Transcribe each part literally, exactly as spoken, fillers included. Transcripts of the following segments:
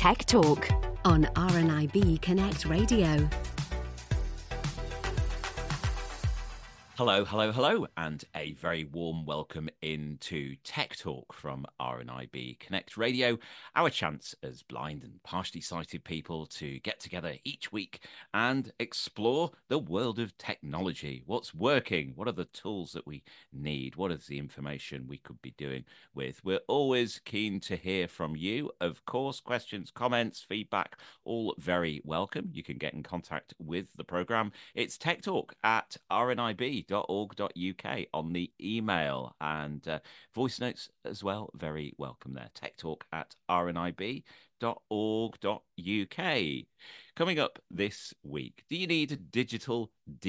Tech Talk on R N I B Connect Radio. Hello, hello, hello, and a very warm welcome into Tech Talk from R N I B Connect Radio, our chance as blind and partially sighted people to get together each week and explore the world of technology. What's working? What are the tools that we need? What is the information we could be doing with? We're always keen to hear from you. Of course, questions, comments, feedback, all very welcome. You can get in contact with the program. It's Tech Talk at R N I B dot org dot U K on the email, and uh, voice notes as well, very welcome there. Tech Talk at R N I B dot org dot U K. Coming up this week, do you need a digital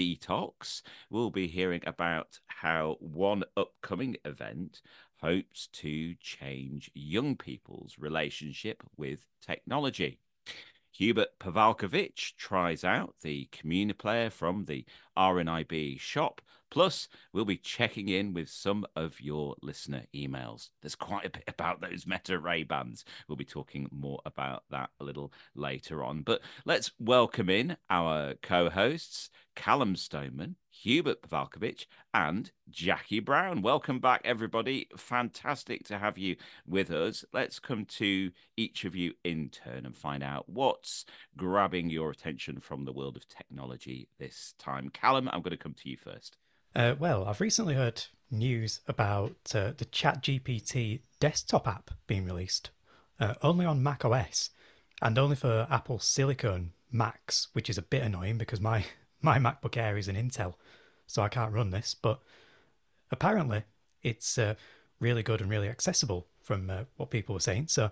detox? We'll be hearing about how one upcoming event hopes to change young people's relationship with technology. Hubert Pavalkovich tries out the Communiplayer from the R N I B shop. Plus, we'll be checking in with some of your listener emails. There's quite a bit about those Meta Ray-Bans. We'll be talking more about that a little later on. But let's welcome in our co-hosts, Callum Stoneman, Hubert Pavalkovich, and Jackie Brown. Welcome back, everybody. Fantastic to have you with us. Let's come to each of you in turn and find out what's grabbing your attention from the world of technology this time. Callum, I'm going to come to you first. Uh, well, I've recently heard news about uh, the ChatGPT desktop app being released, uh, only on macOS and only for Apple Silicon Macs, which is a bit annoying because my, my MacBook Air is an Intel, so I can't run this. But apparently it's uh, really good and really accessible from uh, what people were saying. So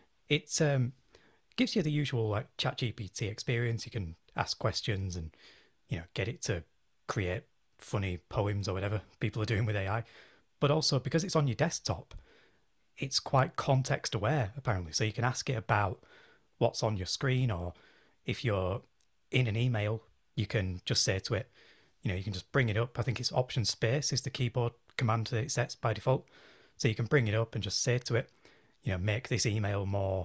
it um, gives you the usual like ChatGPT experience. You can ask questions and, you know, get it to create funny poems or whatever people are doing with A I. But also because it's on your desktop, it's quite context aware, apparently. So you can ask it about what's on your screen, or if you're in an email, you can just say to it, you know, you can just bring it up. I think it's Option Space is the keyboard command that it sets by default. So you can bring it up and just say to it, you know, make this email more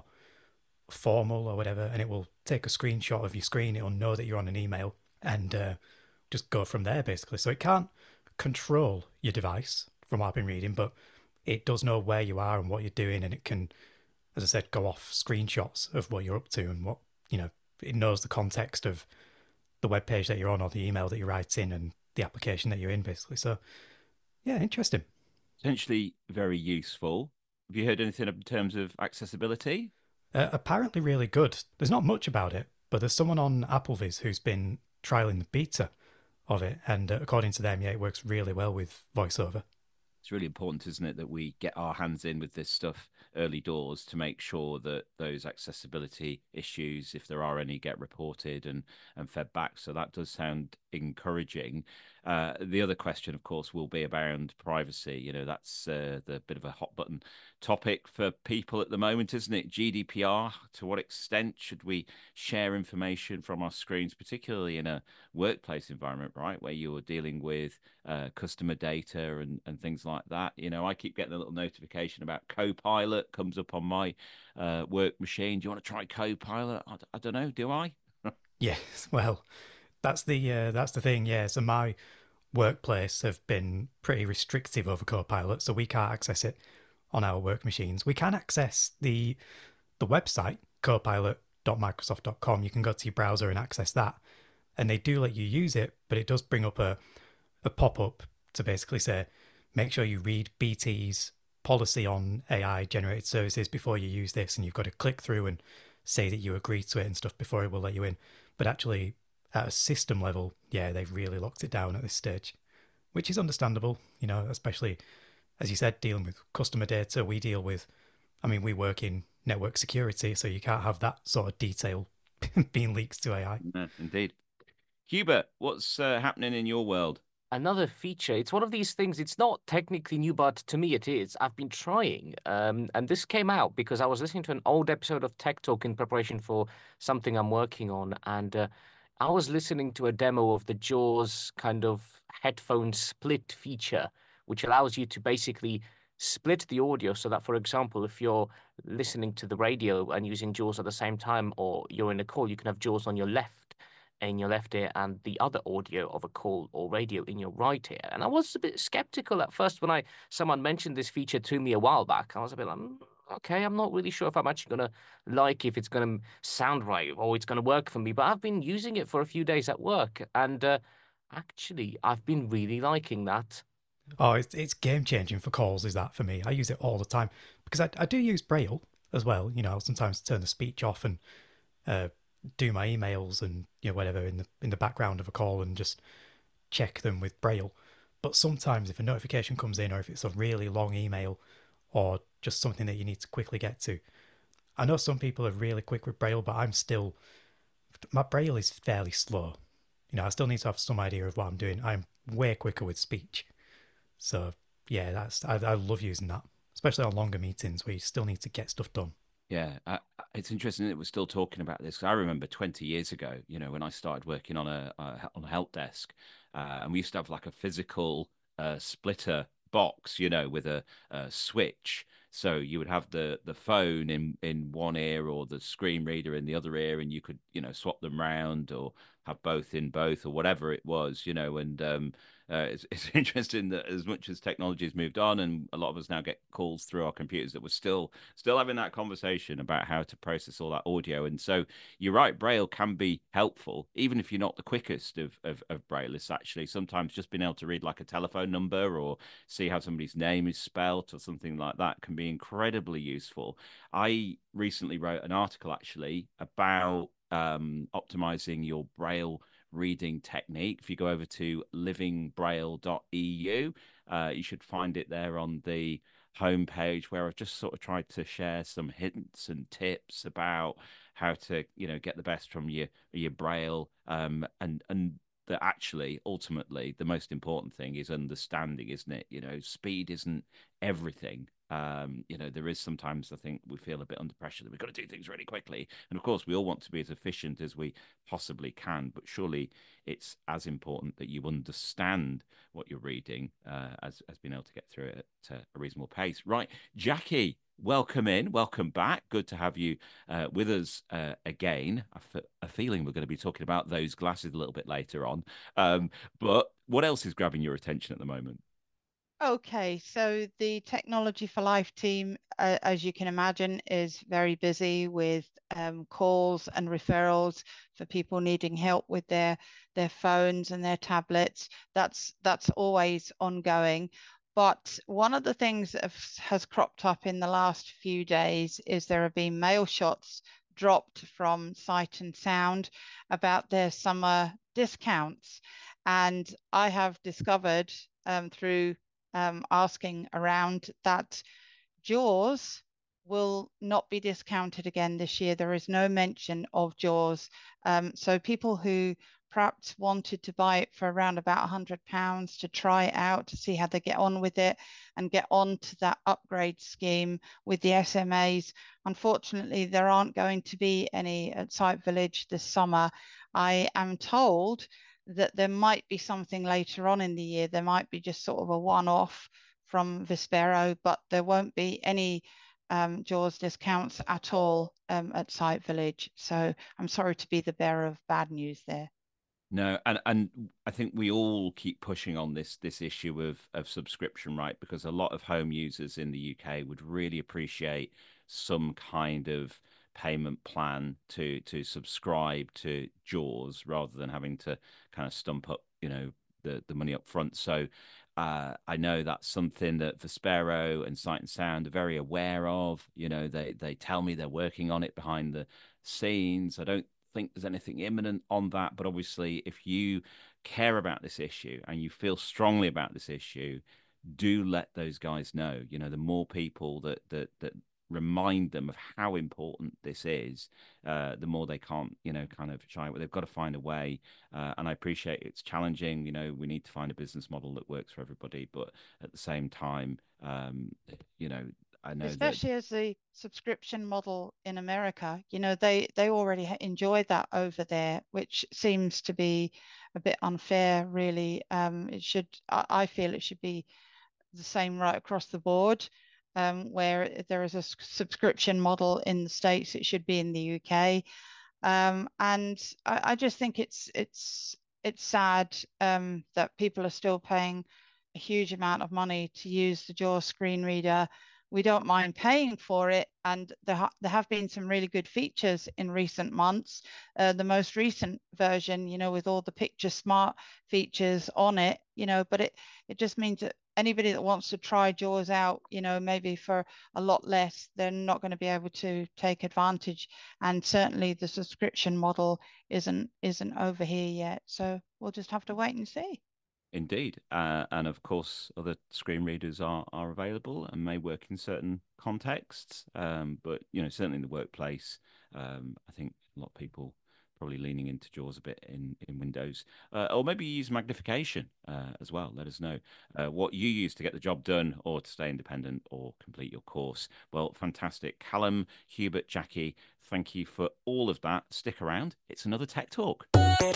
formal or whatever, and it will take a screenshot of your screen. It'll know that you're on an email and uh, just go from there, basically. So it can't control your device from what I've been reading, but it does know where you are and what you're doing, and it can, as I said, go off screenshots of what you're up to and what, you know, it knows the context of the web page that you're on or the email that you write in and the application that you're in, basically. So, yeah, interesting. Potentially very useful. Have you heard anything in terms of accessibility? Uh, apparently really good. There's not much about it, but there's someone on AppleVis who's been trialing the beta of it, and uh, according to them, yeah, it works really well with VoiceOver. It's really important, isn't it, that we get our hands in with this stuff early doors to make sure that those accessibility issues, if there are any, get reported and, and fed back. So that does sound encouraging. Uh, the other question, of course, will be around privacy. You know, that's uh, the bit of a hot button topic for people at the moment, isn't it? G D P R, to what extent should we share information from our screens, particularly in a workplace environment, right, where you're dealing with uh, customer data and, and things like that? You know, I keep getting a little notification about Copilot, comes up on my uh, work machine. Do you want to try Copilot? I, I don't know, do I? Yes, well, that's the uh, that's the thing, yeah. So my workplace have been pretty restrictive over Copilot, so we can't access it on our work machines. We can access the the website, copilot dot microsoft dot com. You can go to your browser and access that, and they do let you use it, but it does bring up a, a pop-up to basically say, make sure you read B T's policy on A I-generated services before you use this, and you've got to click through and say that you agree to it and stuff before it will let you in. But actually, at a system level, yeah, they've really locked it down at this stage, which is understandable, you know, especially, as you said, dealing with customer data. We deal with, I mean, we work in network security, so you can't have that sort of detail being leaked to A I. No, indeed. Hubert, what's uh, happening in your world? Another feature. It's one of these things. It's not technically new, but to me it is. I've been trying. Um, and this came out because I was listening to an old episode of Tech Talk in preparation for something I'm working on. And uh, I was listening to a demo of the JAWS kind of headphone split feature, which allows you to basically split the audio so that, for example, if you're listening to the radio and using JAWS at the same time, or you're in a call, you can have JAWS on your left in your left ear and the other audio of a call or radio in your right ear. And I was a bit skeptical at first when I someone mentioned this feature to me a while back. I was a bit like, mm, okay, I'm not really sure if I'm actually going to like if it's going to sound right or it's going to work for me. But I've been using it for a few days at work, and uh, actually, I've been really liking that. Oh, it's, it's game changing for calls, is that for me? I use it all the time because I, I do use Braille as well. You know, I'll sometimes turn the speech off and uh, do my emails and, you know, whatever in the in the background of a call and just check them with Braille. But sometimes if a notification comes in or if it's a really long email or just something that you need to quickly get to, I know some people are really quick with Braille, but I'm still, my Braille is fairly slow. You know, I still need to have some idea of what I'm doing. I'm way quicker with speech. So yeah, that's I, I love using that, especially on longer meetings where you still need to get stuff done. Yeah, uh, it's interesting that we're still talking about this. I remember twenty years ago, you know, when I started working on a uh, on a help desk, uh, and we used to have like a physical uh, splitter box, you know, with a, a switch. So you would have the the phone in in one ear or the screen reader in the other ear, and you could, you know, swap them round or have both in both or whatever it was, you know, and um, uh, it's, it's interesting that as much as technology has moved on and a lot of us now get calls through our computers, that we're still still having that conversation about how to process all that audio. And so you're right, Braille can be helpful, even if you're not the quickest of, of, of Braillists, actually. Sometimes just being able to read like a telephone number or see how somebody's name is spelt or something like that can be incredibly useful. I recently wrote an article actually about um, optimizing your Braille reading technique. If you go over to living braille dot e u, uh, you should find it there on the homepage, where I've just sort of tried to share some hints and tips about how to, you know, get the best from your your Braille, um, and and that actually ultimately the most important thing is understanding, isn't it? You know, speed isn't everything. Um, you know, there is sometimes I think we feel a bit under pressure that we've got to do things really quickly. And of course, we all want to be as efficient as we possibly can, but surely it's as important that you understand what you're reading uh, as, as being able to get through it at a reasonable pace. Right, Jackie, welcome in, welcome back. Good to have you uh, with us uh, again. I f- a feeling we're going to be talking about those glasses a little bit later on. Um, but what else is grabbing your attention at the moment? Okay, so the Technology for Life team, uh, as you can imagine, is very busy with um, calls and referrals for people needing help with their their phones and their tablets. That's that's always ongoing. But one of the things that has cropped up in the last few days is there have been mail shots dropped from Sight and Sound about their summer discounts. And I have discovered um, through um, asking around that JAWS will not be discounted again this year. There is no mention of JAWS. Um, so people who perhaps wanted to buy it for around about one hundred pounds to try it out, to see how they get on with it and get on to that upgrade scheme with the S M As. Unfortunately, there aren't going to be any at Sight Village this summer. I am told that there might be something later on in the year. There might be just sort of a one-off from Vispero, but there won't be any um, JAWS discounts at all um, at Sight Village. So I'm sorry to be the bearer of bad news there. No, and and I think we all keep pushing on this this issue of of subscription, right? Because a lot of home users in the U K would really appreciate some kind of payment plan to to subscribe to JAWS rather than having to kind of stump up, you know, the the money up front. So uh, I know that's something that Vispero and Sight and Sound are very aware of. You know, they they tell me they're working on it behind the scenes. I don't think there's anything imminent on that, but obviously, if you care about this issue and you feel strongly about this issue, do let those guys know. You know, the more people that that that remind them of how important this is, uh, the more they can't, you know, kind of shy. They've got to find a way. Uh, and I appreciate it's challenging. You know, we need to find a business model that works for everybody, but at the same time, um, you know, I know that. Especially as the subscription model in America, you know, they they already enjoy that over there, which seems to be a bit unfair, really. Um, it should, I, I feel it should be the same right across the board. Um, where there is a subscription model in the States, it should be in the U K. Um, and I, I just think it's it's it's sad um, that people are still paying a huge amount of money to use the JAWS screen reader. We don't mind paying for it, and there, ha there have been some really good features in recent months. Uh, the most recent version, you know, with all the picture smart features on it, you know, but it it just means that anybody that wants to try JAWS out, you know, maybe for a lot less, they're not going to be able to take advantage. And certainly the subscription model isn't isn't over here yet. So we'll just have to wait and see. Indeed. Uh, and of course, other screen readers are, are available and may work in certain contexts. Um, but, you know, certainly in the workplace, um, I think a lot of people probably leaning into JAWS a bit in, in Windows. Uh, or maybe you use magnification uh, as well. Let us know uh, what you use to get the job done or to stay independent or complete your course. Well, fantastic. Callum, Hubert, Jackie, thank you for all of that. Stick around. It's another Tech Talk.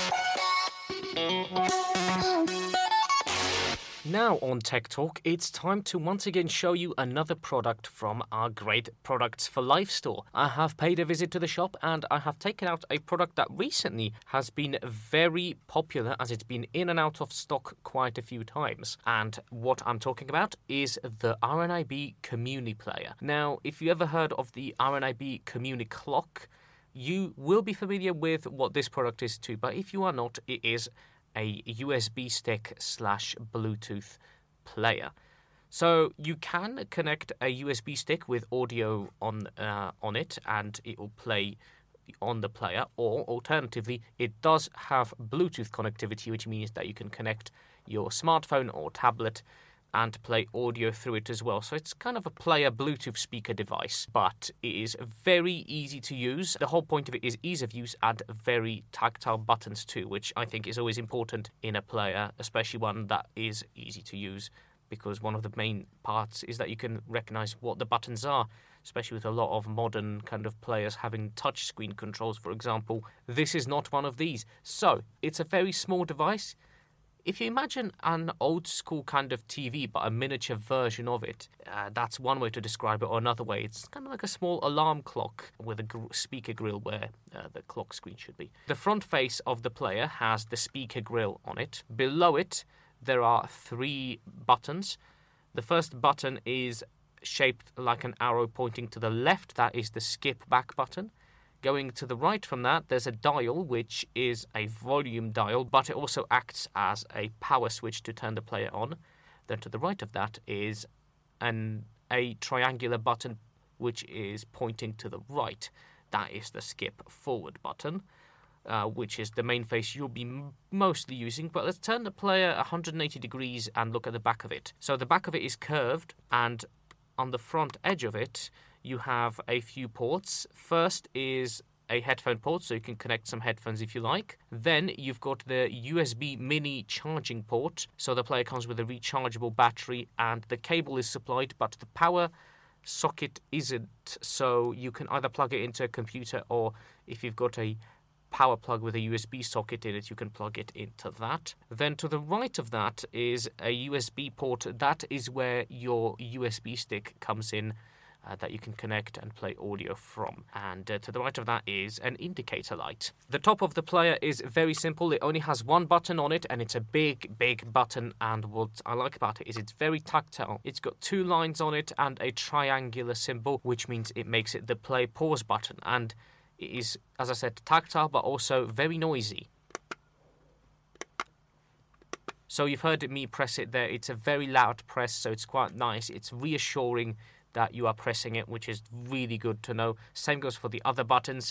Now on Tech Talk, it's time to once again show you another product from our great Products for Life store. I have paid a visit to the shop and I have taken out a product that recently has been very popular as it's been in and out of stock quite a few times. And what I'm talking about is the R N I B Comuni Player. Now, if you ever heard of the R N I B Comuni Clock, you will be familiar with what this product is too, but if you are not, it is a U S B stick slash Bluetooth player. So you can connect a U S B stick with audio on uh, on it and it will play on the player, or alternatively it does have Bluetooth connectivity, which means that you can connect your smartphone or tablet and play audio through it as well. So it's kind of a player Bluetooth speaker device, but it is very easy to use. The whole point of it is ease of use and very tactile buttons too, which I think is always important in a player, especially one that is easy to use, because one of the main parts is that you can recognize what the buttons are, especially with a lot of modern kind of players having touchscreen controls, for example. This is not one of these. So it's a very small device. If you imagine an old school kind of T V, but a miniature version of it, uh, that's one way to describe it, or another way, it's kind of like a small alarm clock with a gr- speaker grill where uh, the clock screen should be. The front face of the player has the speaker grill on it. Below it, there are three buttons. The first button is shaped like an arrow pointing to the left. That is the skip back button. Going to the right from that, there's a dial, which is a volume dial, but it also acts as a power switch to turn the player on. Then to the right of that is an a triangular button, which is pointing to the right. That is the skip forward button, uh, which is the main face you'll be m- mostly using. But let's turn the player one hundred eighty degrees and look at the back of it. So the back of it is curved, and on the front edge of it, you have a few ports. First is a headphone port, so you can connect some headphones if you like. Then you've got the U S B mini charging port, so the player comes with a rechargeable battery and the cable is supplied, but the power socket isn't, so you can either plug it into a computer, or if you've got a power plug with a U S B socket in it, you can plug it into that. Then to the right of that is a U S B port. That is where your U S B stick comes in, Uh, that you can connect and play audio from. And uh, to the right of that is an indicator light. The top of the player is very simple. It only has one button on it, and it's a big, big button. And what I like about it is it's very tactile. It's got two lines on it and a triangular symbol, which means it makes it the play pause button. And it is, as I said, tactile, but also very noisy. So you've heard me press it there. It's a very loud press, so it's quite nice. It's reassuring that you are pressing it, which is really good to know. Same goes for the other buttons.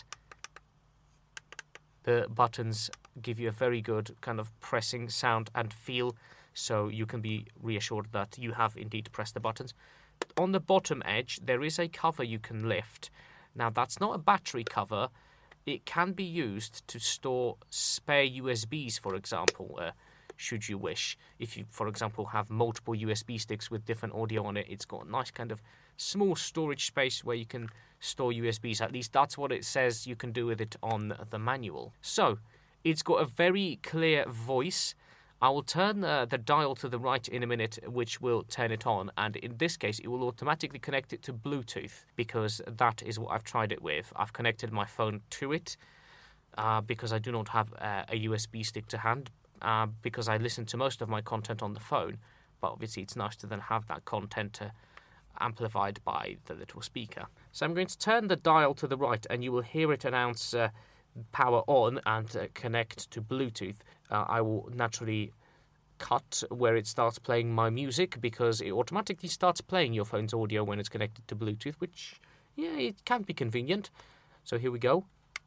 The buttons give you a very good kind of pressing sound and feel, so you can be reassured that you have indeed pressed the buttons. On the bottom edge, there is a cover you can lift. Now, that's not a battery cover. It can be used to store spare U S Bs, for example, uh, should you wish. If you, for example, have multiple U S B sticks with different audio on it, it's got a nice kind of small storage space where you can store U S Bs. At least that's what it says you can do with it on the manual. So, it's got a very clear voice. I will turn uh, the dial to the right in a minute, which will turn it on. And in this case, it will automatically connect it to Bluetooth, because that is what I've tried it with. I've connected my phone to it uh, because I do not have uh, a U S B stick to hand, uh, because I listen to most of my content on the phone. But obviously, it's nice to then have that content uh, amplified by the little speaker. So I'm going to turn the dial to the right, and you will hear it announce uh, power on and uh, connect to Bluetooth. Uh, I will naturally cut where it starts playing my music, because it automatically starts playing your phone's audio when it's connected to Bluetooth, which, yeah, it can be convenient. So here we go.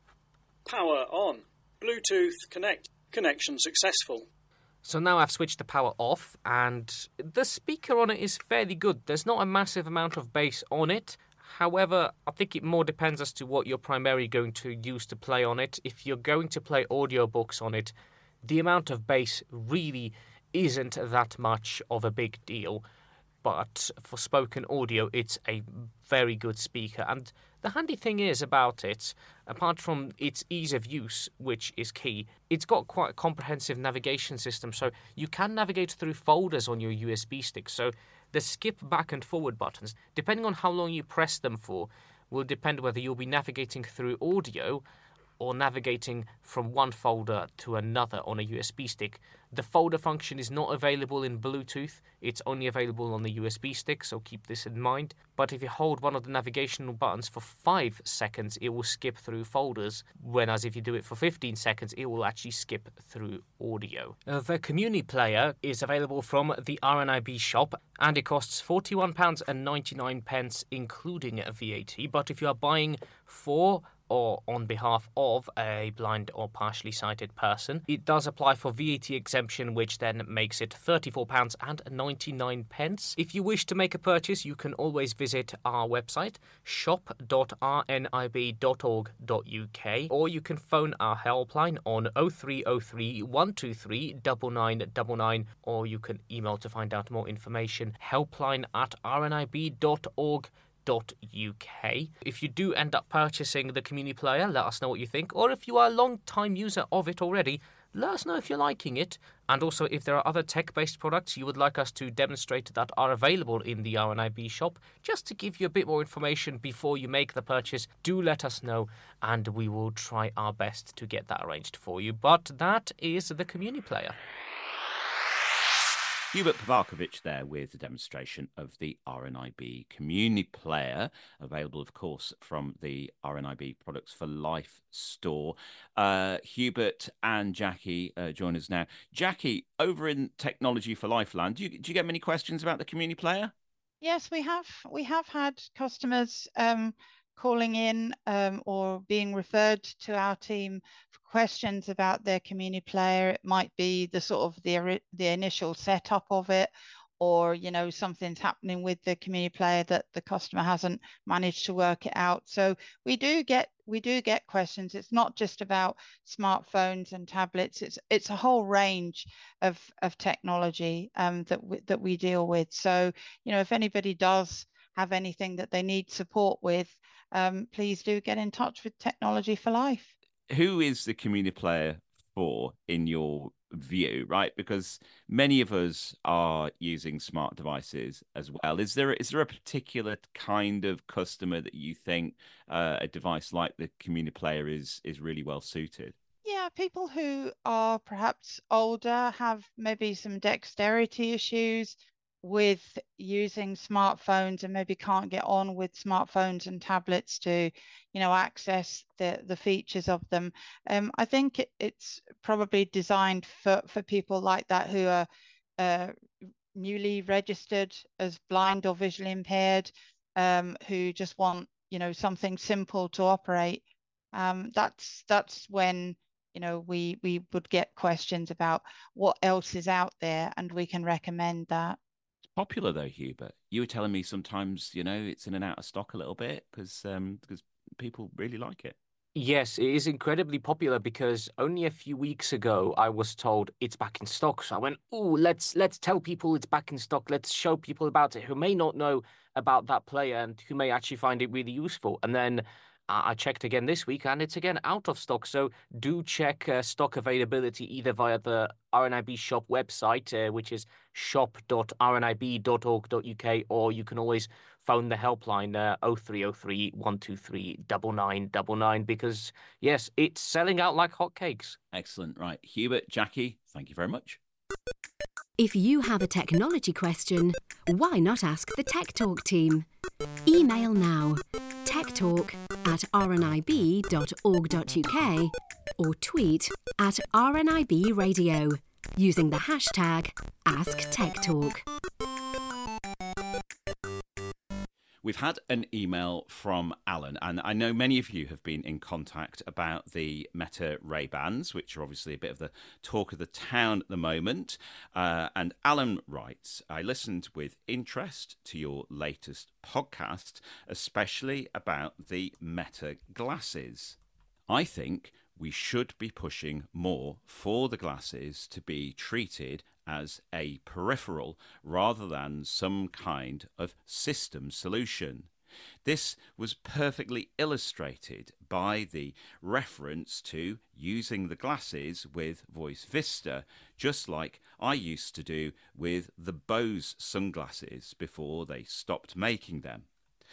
Power on. Bluetooth connect. Connection successful. So now I've switched the power off, and the speaker on it is fairly good. There's not a massive amount of bass on it. However, I think it more depends as to what you're primarily going to use to play on it. If you're going to play audiobooks on it, the amount of bass really isn't that much of a big deal. But for spoken audio, it's a very good speaker. And the handy thing is about it, apart from its ease of use, which is key, it's got quite a comprehensive navigation system. So you can navigate through folders on your U S B stick. So the skip back and forward buttons, depending on how long you press them for, will depend whether you'll be navigating through audio or navigating from one folder to another on a U S B stick. The folder function is not available in Bluetooth. It's only available on the U S B stick, so keep this in mind. But if you hold one of the navigational buttons for five seconds, it will skip through folders, whereas if you do it for fifteen seconds, it will actually skip through audio. Uh, the Community Player is available from the R N I B shop, and it costs forty-one pounds ninety-nine, including V A T. But if you are buying for or on behalf of a blind or partially sighted person, it does apply for V A T exemption, which then makes it thirty-four pounds ninety-nine. If you wish to make a purchase, you can always visit our website, shop dot r n i b dot org dot u k, or you can phone our helpline on oh three oh three, one two three, nine nine nine nine, or you can email to find out more information, helpline at r n i b dot org dot u k. If you do end up purchasing the Community Player, let us know what you think, or if you are a long-time user of it already, let us know if you're liking it. And also, if there are other tech-based products you would like us to demonstrate that are available in the R N I B shop, just to give you a bit more information before you make the purchase, do let us know, and we will try our best to get that arranged for you. But that is the Community Player. Hubert Pavarkovich there with a demonstration of the R N I B Community Player, available, of course, from the R N I B Products for Life store. Uh, Hubert and Jackie uh, join us now. Jackie, over in Technology for Life land, do you, do you get many questions about the Community Player? Yes, we have. We have had customers um, calling in um, or being referred to our team for questions about their Community Player. It might be the sort of the the initial setup of it, or you know something's happening with the Community Player that the customer hasn't managed to work it out. So we do get we do get questions. It's not just about smartphones and tablets. It's it's a whole range of of technology um, that we, that we deal with. So you know if anybody does have anything that they need support with, um, please do get in touch with Technology for Life. Who is the Community Player for, in your view, right? Because many of us are using smart devices as well. Is there is there a particular kind of customer that you think uh, a device like the Community Player is is really well suited? Yeah, people who are perhaps older, have maybe some dexterity issues with using smartphones and maybe can't get on with smartphones and tablets to, you know, access the the features of them. Um, I think it, it's probably designed for for people like that who are uh, newly registered as blind or visually impaired, um, who just want, you know, something simple to operate. Um, that's that's when you know we we would get questions about what else is out there, and we can recommend that. Popular though, Hubert. You were telling me sometimes, you know, it's in and out of stock a little bit because um, because people really like it. Yes, it is incredibly popular because only a few weeks ago I was told it's back in stock. So I went, "Oh, let's let's tell people it's back in stock. Let's show people about it who may not know about that player and who may actually find it really useful." And then I I checked again this week, and it's again out of stock. So do check uh, stock availability either via the R N I B shop website, uh, which is shop dot r n i b dot org dot u k, or you can always phone the helpline uh, oh three oh three, one two three, nine nine nine nine, because yes, it's selling out like hotcakes. Excellent. Right. Hubert, Jackie, thank you very much. If you have a technology question, why not ask the Tech Talk team? Email now techtalk at r n i b dot org dot u k or tweet at R N I B Radio using the hashtag AskTechTalk. We've had an email from Alan, and I know many of you have been in contact about the Meta Ray-Bans, which are obviously a bit of the talk of the town at the moment. Uh, and Alan writes, I listened with interest to your latest podcast, especially about the Meta glasses. I think we should be pushing more for the glasses to be treated as a peripheral rather than some kind of system solution. This was perfectly illustrated by the reference to using the glasses with Voice Vista, just like I used to do with the Bose sunglasses before they stopped making them.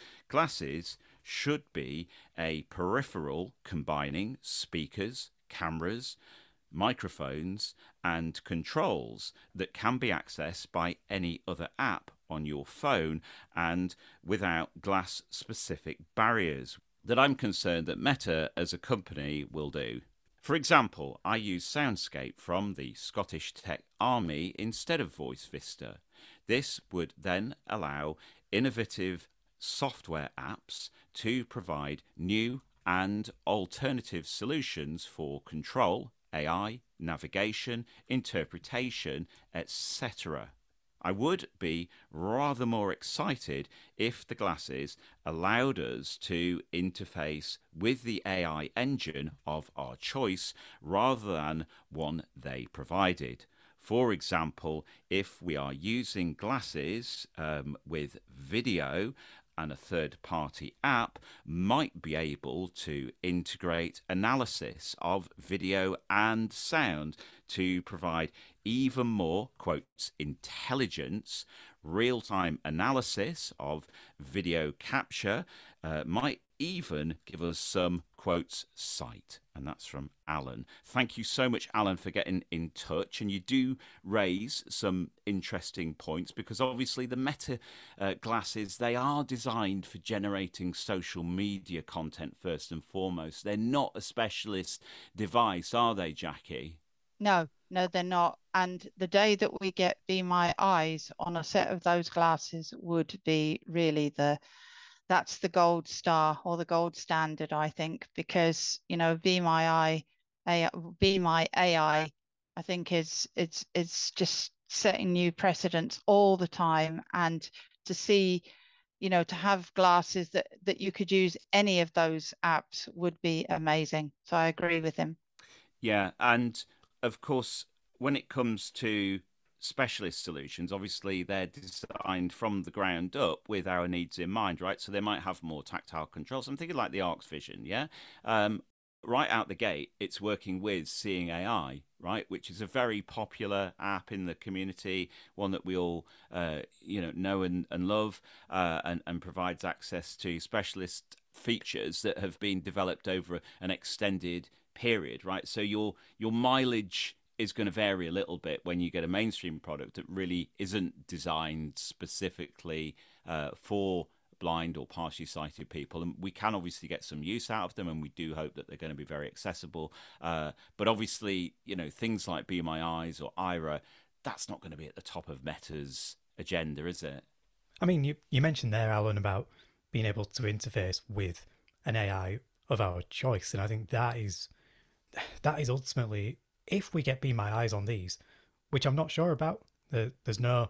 Glasses should be a peripheral combining speakers, cameras, microphones and controls that can be accessed by any other app on your phone and without glass specific barriers that I'm concerned that Meta as a company will do. For example, I use Soundscape from the Scottish Tech Army instead of Voice Vista. This would then allow innovative software apps to provide new and alternative solutions for control, A I, navigation, interpretation, et cetera. I would be rather more excited if the glasses allowed us to interface with the A I engine of our choice rather than one they provided. For example, if we are using glasses um, with video, and a third-party app might be able to integrate analysis of video and sound to provide even more, quotes, intelligence, real-time analysis of video capture, uh, might even give us some, quotes, sight. And that's from Alan. Thank you so much, Alan, for getting in touch. And you do raise some interesting points because obviously the Meta uh, glasses, they are designed for generating social media content first and foremost. They're not a specialist device, are they, Jackie? No, no, they're not. And the day that we get Be My Eyes on a set of those glasses would be really the that's the gold star or the gold standard, I think, because, you know, Be My Eye, A I, Be My A I, I think is it's it's just setting new precedents all the time. And to see, you know, to have glasses that that you could use any of those apps would be amazing. So I agree with him. Yeah, and of course, when it comes to specialist solutions, obviously they're designed from the ground up with our needs in mind, right? So they might have more tactile controls. I'm thinking like the Arx Vision, yeah? Um, right out the gate, it's working with Seeing A I, right? Which is a very popular app in the community, one that we all, uh, you know, know and, and love, uh, and, and provides access to specialist features that have been developed over an extended period, right? So your your mileage is going to vary a little bit when you get a mainstream product that really isn't designed specifically uh, for blind or partially sighted people. And we can obviously get some use out of them, and we do hope that they're going to be very accessible. Uh, but obviously, you know, things like Be My Eyes or Aira, that's not going to be at the top of Meta's agenda, is it? I mean, you, you mentioned there, Alan, about being able to interface with an A I of our choice. And I think that is that is ultimately, if we get Be My Eyes on these, which I'm not sure about, there's no,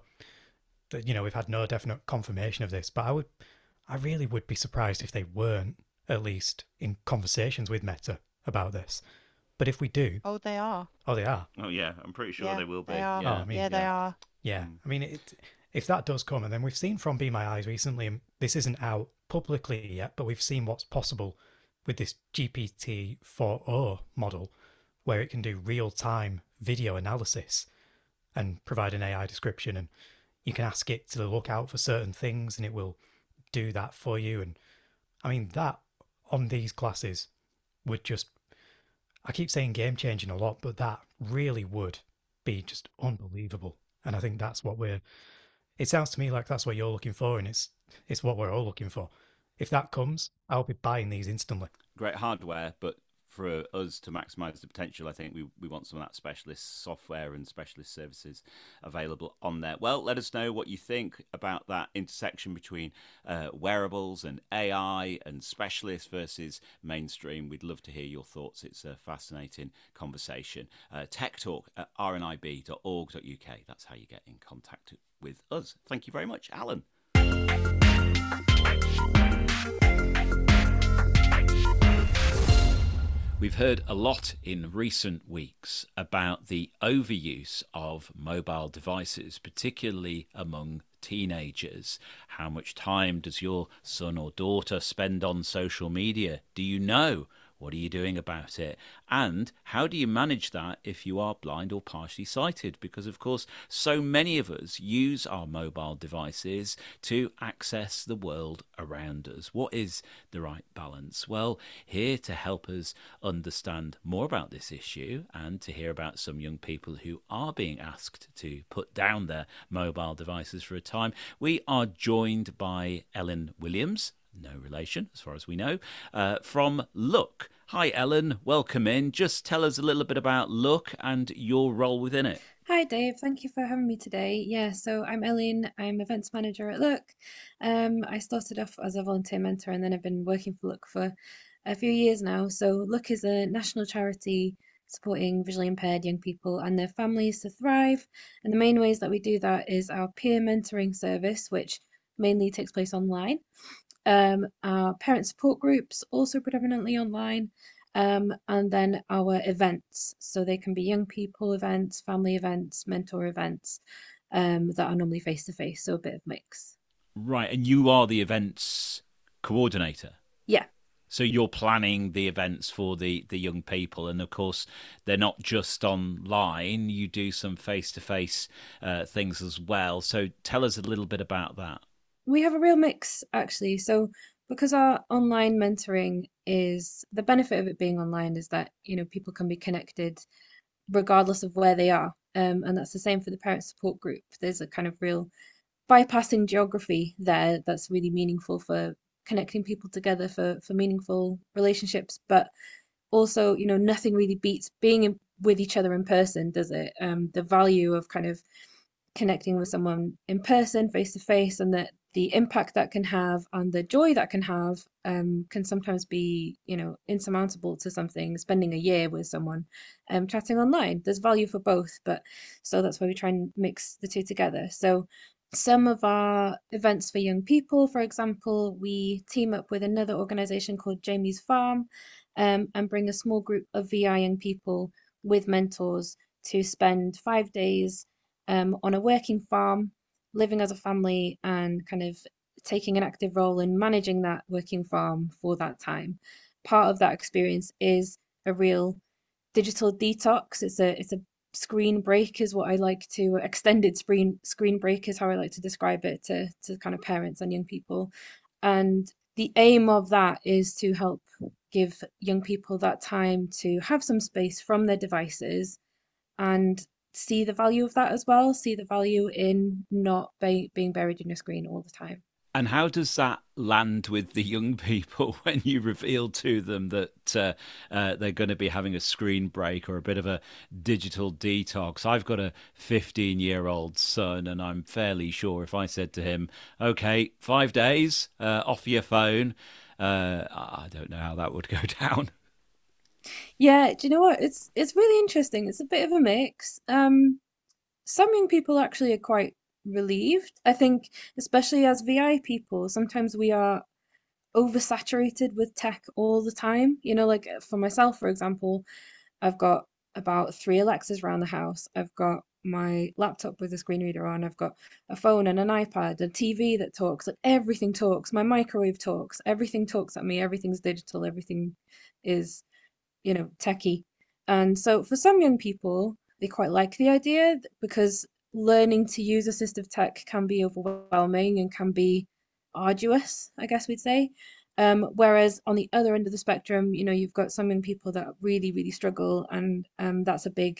you know, we've had no definite confirmation of this, but I would, I really would be surprised if they weren't at least in conversations with Meta about this. But if we do, oh, they are. Oh, they are. Oh, yeah, I'm pretty sure yeah, they will be. They are. Yeah, oh, I mean, yeah they yeah. are. Yeah, I mean, it, if that does come, and then we've seen from Be My Eyes recently, and this isn't out publicly yet, but we've seen what's possible with this G P T four o model, where it can do real-time video analysis and provide an A I description, and you can ask it to look out for certain things and it will do that for you. And I mean, that on these classes would just, I keep saying game changing a lot, but that really would be just unbelievable. And I think that's what we're, it sounds to me like that's what you're looking for, and it's it's what we're all looking for. If that comes, I'll be buying these instantly. Great hardware, but for us to maximise the potential, I think we, we want some of that specialist software and specialist services available on there. Well, let us know what you think about that intersection between uh, wearables and A I and specialists versus mainstream. We'd love to hear your thoughts. It's a fascinating conversation. Uh, tech talk at r n i b dot org dot u k. That's how you get in contact with us. Thank you very much, Alan. We've heard a lot in recent weeks about the overuse of mobile devices, particularly among teenagers. How much time does your son or daughter spend on social media? Do you know? What are you doing about it? And how do you manage that if you are blind or partially sighted? Because, of course, so many of us use our mobile devices to access the world around us. What is the right balance? Well, here to help us understand more about this issue and to hear about some young people who are being asked to put down their mobile devices for a time, we are joined by Ellen Williams, no relation as far as we know, uh, from Look. Hi Ellen, welcome in. Just tell us a little bit about Look and your role within it. Hi Dave, thank you for having me today. Yeah, so I'm Ellen, I'm events manager at Look. Um, I started off as a volunteer mentor and then I've been working for Look for a few years now. So Look is a national charity supporting visually impaired young people and their families to thrive. And the main ways that we do that is our peer mentoring service, which mainly takes place online. Um, our parent support groups, also predominantly online, um, and then our events. So they can be young people events, family events, mentor events um, that are normally face-to-face, so a bit of mix. Right, and you are the events coordinator? Yeah. So you're planning the events for the, the young people, and of course they're not just online, you do some face-to-face uh, things as well. So tell us a little bit about that. We have a real mix, actually. So because our online mentoring is, the benefit of it being online is that, you know, people can be connected regardless of where they are. Um, and that's the same for the parent support group. There's a kind of real bypassing geography there that's really meaningful for connecting people together for, for meaningful relationships. But also, you know, nothing really beats being in, with each other in person, does it? Um, the value of kind of connecting with someone in person, face to face, and that the impact that can have and the joy that can have um, can sometimes be, you know, insurmountable to something. Spending a year with someone, um, chatting online, there's value for both. But so that's why we try and mix the two together. So some of our events for young people, for example, we team up with another organisation called Jamie's Farm, um, and bring a small group of V I young people with mentors to spend five days um, on a working farm, living as a family and kind of taking an active role in managing that working farm for that time. Part of that experience is a real digital detox. It's a it's a screen break is what I like to, extended screen screen break is how I like to describe it to, to kind of parents and young people. And the aim of that is to help give young people that time to have some space from their devices and see the value of that as well, see the value in not be, being buried in your screen all the time. And how does that land with the young people when you reveal to them that uh, uh, they're going to be having a screen break or a bit of a digital detox? I've got a fifteen-year-old son, and I'm fairly sure if I said to him, okay, five days uh, off your phone, uh, I don't know how that would go down. Yeah, do you know what? It's it's really interesting. It's a bit of a mix. Um, some young people actually are quite relieved. I think, especially as V I people, sometimes we are oversaturated with tech all the time. You know, like for myself, for example, I've got about three Alexas around the house. I've got my laptop with a screen reader on. I've got a phone and an iPad, a T V that talks. Like everything talks. My microwave talks. Everything talks at me. Everything's digital. Everything is, you know, techie. And so for some young people, they quite like the idea because learning to use assistive tech can be overwhelming and can be arduous, I guess we'd say. Um, whereas on the other end of the spectrum, you know, you've got some young people that really, really struggle, and um, that's a big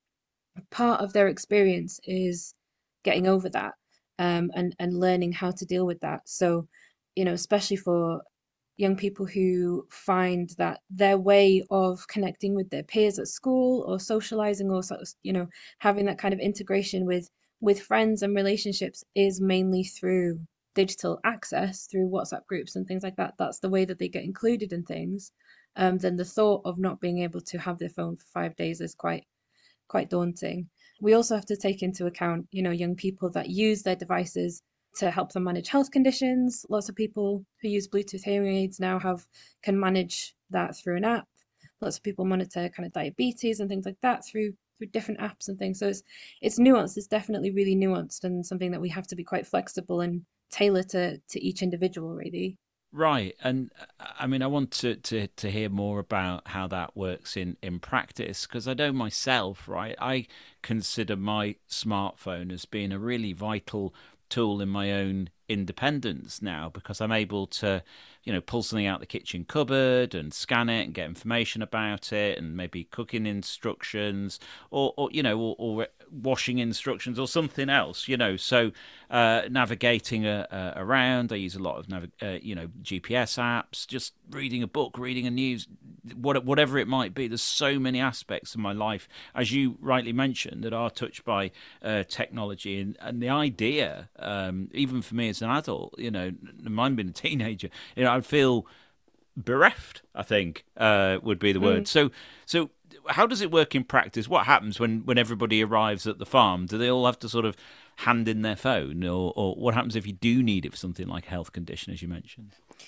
part of their experience is getting over that, um, and and learning how to deal with that. So, you know, especially for young people who find that their way of connecting with their peers at school or socializing or sort of, you know, having that kind of integration with with friends and relationships is mainly through digital access, through WhatsApp groups and things like that. That's the way that they get included in things. Um, then the thought of not being able to have their phone for five days is quite quite daunting. We also have to take into account, you know, young people that use their devices to help them manage health conditions. Lots of people who use Bluetooth hearing aids now have can manage that through an app. Lots of people monitor kind of diabetes and things like that through through different apps and things. So it's it's nuanced. It's definitely really nuanced and something that we have to be quite flexible and tailor to to each individual, really. Right, and I mean, I want to, to, to hear more about how that works in, in practice, because I know myself, right, I consider my smartphone as being a really vital tool in my own independence now, because I'm able to, you know, pull something out the kitchen cupboard and scan it and get information about it, and maybe cooking instructions or, or you know, or, or washing instructions or something else, you know. So uh, navigating uh, uh, around, I use a lot of, nav- uh, you know, G P S apps, just reading a book, reading a news, what, whatever it might be. There's so many aspects of my life, as you rightly mentioned, that are touched by uh, technology. And, and the idea, um, even for me as an adult, you know, mine being a teenager, you know, I'd feel bereft, I think, uh, would be the word. Mm. So, so how does it work in practice? What happens when, when everybody arrives at the farm? Do they all have to sort of hand in their phone, or, or what happens if you do need it for something like a health condition, as you mentioned?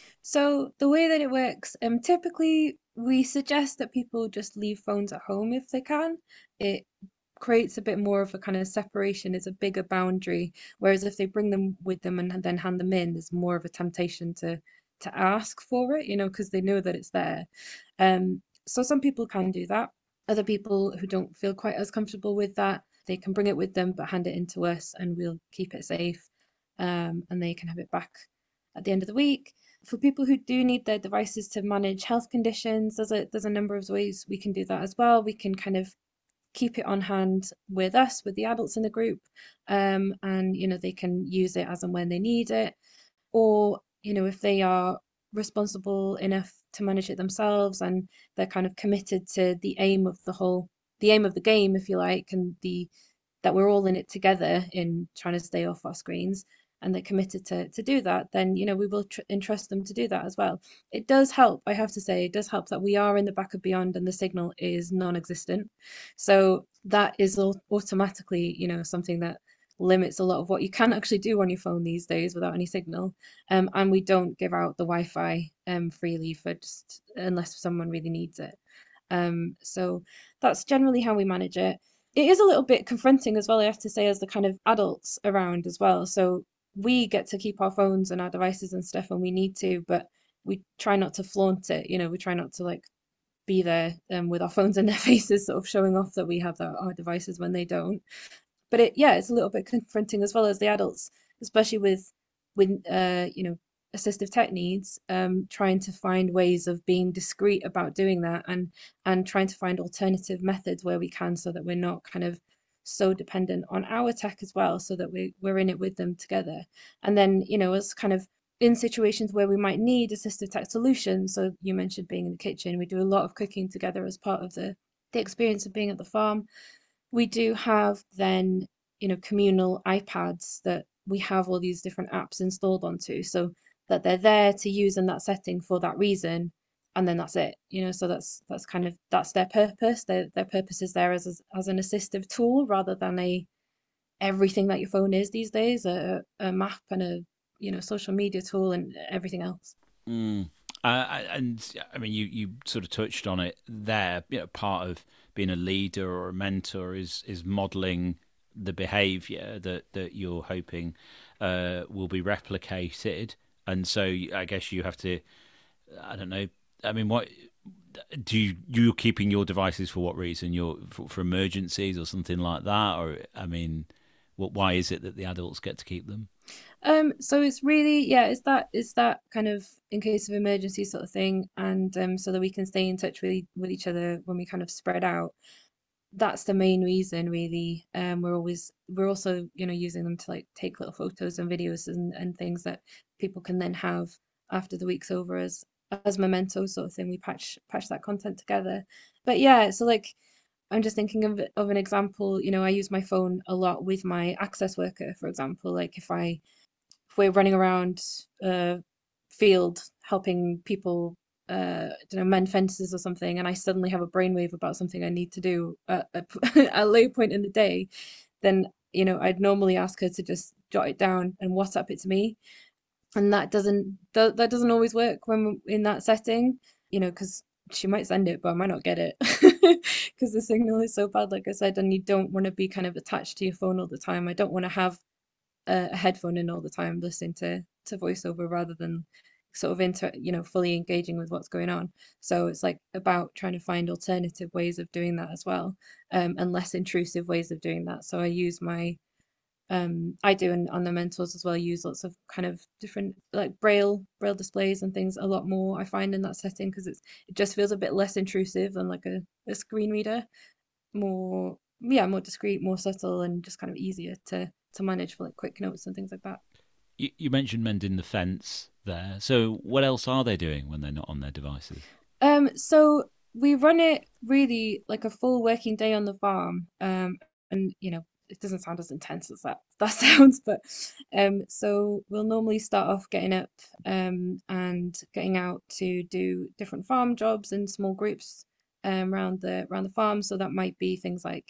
So the way that it works, um, typically we suggest that people just leave phones at home if they can. It creates a bit more of a kind of separation. It's a bigger boundary. Whereas if they bring them with them and then hand them in, there's more of a temptation to to ask for it, you know, because they know that it's there. Um, so some people can do that. Other people who don't feel quite as comfortable with that, they can bring it with them but hand it in to us and we'll keep it safe, um, and they can have it back at the end of the week. For people who do need their devices to manage health conditions, there's a there's a number of ways we can do that as well. We can kind of keep it on hand with us, with the adults in the group, um, and you know they can use it as and when they need it. Or you know if they are responsible enough to manage it themselves and they're kind of committed to the aim of the whole, the aim of the game, if you like, and the that we're all in it together in trying to stay off our screens, and they're committed to to do that, then you know we will tr- entrust them to do that as well. It does help, I have to say, it does help that we are in the back of Beyond and the signal is non-existent. So that is all automatically, you know, something that limits a lot of what you can actually do on your phone these days without any signal. Um, and we don't give out the Wi-Fi um, freely for just unless someone really needs it. Um, so that's generally how we manage it. It is a little bit confronting as well, I have to say, as the kind of adults around as well. So we get to keep our phones and our devices and stuff when we need to, but we try not to flaunt it. You know, we try not to like be there um, with our phones in their faces, sort of showing off that we have our, our devices when they don't. But it, yeah, it's a little bit confronting as well as the adults, especially with, with uh, you know, assistive tech needs, um, trying to find ways of being discreet about doing that, and and trying to find alternative methods where we can, so that we're not kind of so dependent on our tech as well, so that we we're in it with them together. And then, you know, as kind of in situations where we might need assistive tech solutions. So you mentioned being in the kitchen. We do a lot of cooking together as part of the the experience of being at the farm. We do have then, you know, communal iPads that we have all these different apps installed onto, so that they're there to use in that setting for that reason, and then that's it, you know. So that's that's kind of that's their purpose. Their their purpose is there as as an assistive tool rather than a everything that your phone is these days, a, a map and a, you know, social media tool and everything else. Mm. Uh, and I mean, you, you sort of touched on it there. You know, part of being a leader or a mentor is is modelling the behaviour that, that you're hoping uh, will be replicated. And so I guess you have to, I don't know, I mean, what do you, you're keeping your devices for what reason? You're for, for emergencies or something like that? Or, I mean, what, why is it that the adults get to keep them? Um, so it's really, yeah, it's that it's that kind of in case of emergency sort of thing, and um, so that we can stay in touch with e- with each other when we kind of spread out. That's the main reason, really. Um, we're always we're also, you know, using them to like take little photos and videos and, and things that people can then have after the week's over as as mementos sort of thing. We patch patch that content together. But yeah, so like I'm just thinking of of an example. You know, I use my phone a lot with my access worker, for example. Like if I if we're running around a field helping people, uh, I don't know, mend fences or something, and I suddenly have a brainwave about something I need to do at, at a late point in the day, then, you know, I'd normally ask her to just jot it down and WhatsApp it to me. And that doesn't that, that doesn't always work when we're in that setting, you know, because she might send it, but I might not get it because the signal is so bad, like I said, and you don't want to be kind of attached to your phone all the time. I don't want to have a, a headphone in all the time listening to to voiceover rather than sort of inter you know fully engaging with what's going on. So it's like about trying to find alternative ways of doing that as well, um, and less intrusive ways of doing that. So I use my um I do and on the mentors as well use lots of kind of different like braille braille displays and things a lot more I find in that setting because it's it just feels a bit less intrusive than like a, a screen reader, more yeah more discreet, more subtle, and just kind of easier to to manage for like quick notes and things like that. You, you mentioned mending the fence there. So what else are they doing when they're not on their devices? Um, so we run it really like a full working day on the farm. Um, and you know, it doesn't sound as intense as that that sounds, but um, so we'll normally start off getting up um and getting out to do different farm jobs in small groups um around the around the farm. So that might be things like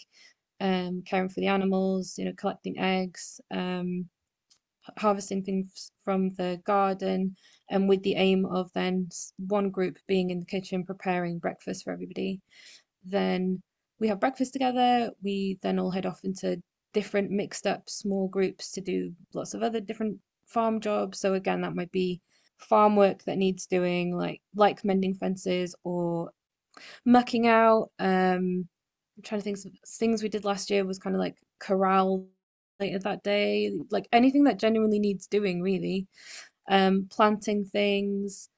um caring for the animals, you know, collecting eggs, um harvesting things from the garden, and with the aim of then one group being in the kitchen preparing breakfast for everybody. Then we have breakfast together. We then all head off into different mixed up small groups to do lots of other different farm jobs. So again, that might be farm work that needs doing, like like mending fences or mucking out. Um, I'm trying to think of things we did last year was kind of like corral later that day, like anything that genuinely needs doing, really. Um, planting things,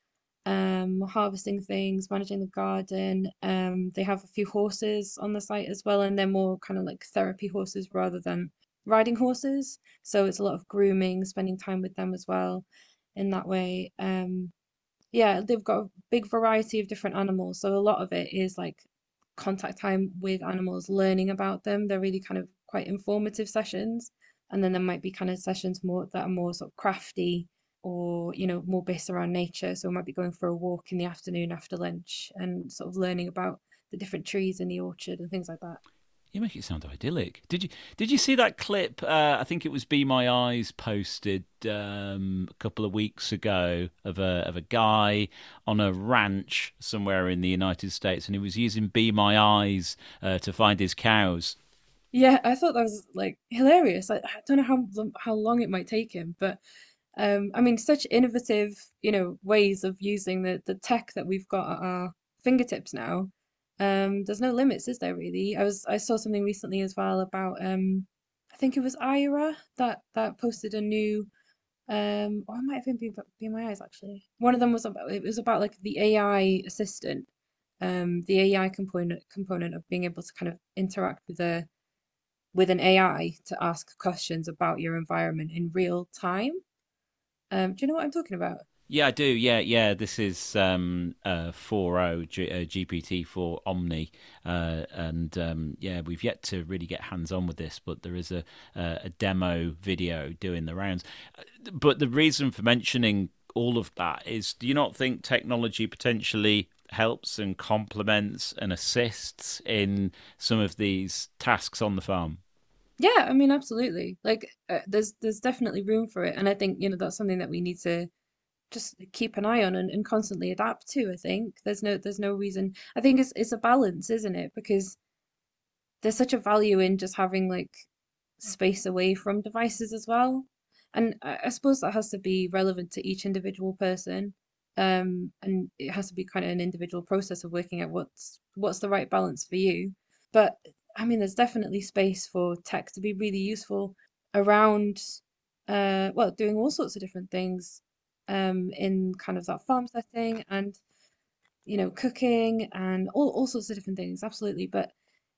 um, harvesting things, managing the garden. Um, they have a few horses on the site as well, and they're more kind of like therapy horses rather than riding horses. So it's a lot of grooming, spending time with them as well in that way. Um, yeah, they've got a big variety of different animals. So a lot of it is like contact time with animals, learning about them. They're really kind of quite informative sessions. And then there might be kind of sessions more that are more sort of crafty or, you know, more based around nature. So we might be going for a walk in the afternoon after lunch and sort of learning about the different trees in the orchard and things like that. You make it sound idyllic. Did you did you see that clip? Uh, I think it was Be My Eyes posted um, a couple of weeks ago of a of a guy on a ranch somewhere in the United States, and he was using Be My Eyes uh, to find his cows. Yeah, I thought that was like hilarious. I, I don't know how lo- how long it might take him, but um, I mean, such innovative, you know, ways of using the the tech that we've got at our fingertips now. Um, there's no limits, is there really? I was I saw something recently as well about um, I think it was Ira that that posted a new um, or it might have been Be, Be My Eyes actually. One of them was about it was about like the A I assistant, um, the A I component component of being able to kind of interact with a with an A I to ask questions about your environment in real time. Um, do you know what I'm talking about? Yeah, I do. Yeah, yeah. This is um, uh, four point oh G- uh, G P T four Omni, uh, and um, yeah, we've yet to really get hands on with this, but there is a a, a demo video doing the rounds. But the reason for mentioning all of that is, do you not think technology potentially helps and complements and assists in some of these tasks on the farm? Yeah, I mean, absolutely. Like, uh, there's there's definitely room for it, and I think, you know, that's something that we need to just keep an eye on and, and constantly adapt to. I think there's no there's no reason. I think it's it's a balance, isn't it? Because there's such a value in just having like space away from devices as well. And I, I suppose that has to be relevant to each individual person. Um, and it has to be kind of an individual process of working out what's what's the right balance for you. But I mean, there's definitely space for tech to be really useful around, uh, well, doing all sorts of different things, um, in kind of that farm setting and, you know, cooking and all, all sorts of different things, absolutely. But